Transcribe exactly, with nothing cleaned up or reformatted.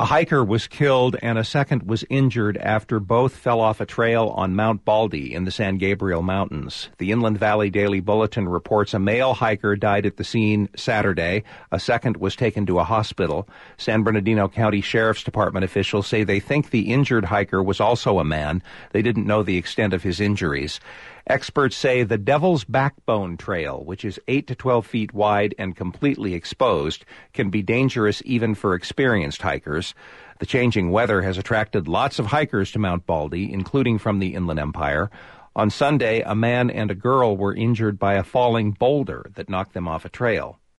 A hiker was killed and a second was injured after both fell off a trail on Mount Baldy in the San Gabriel Mountains. The Inland Valley Daily Bulletin reports a male hiker died at the scene Saturday. A second was taken to a hospital. San Bernardino County Sheriff's Department officials say they think the injured hiker was also a man. They didn't know the extent of his injuries. Experts say the Devil's Backbone Trail, which is eight to twelve feet wide and completely exposed, can be dangerous even for experienced hikers. The changing weather has attracted lots of hikers to Mount Baldy, including from the Inland Empire. On Sunday, a man and a girl were injured by a falling boulder that knocked them off a trail.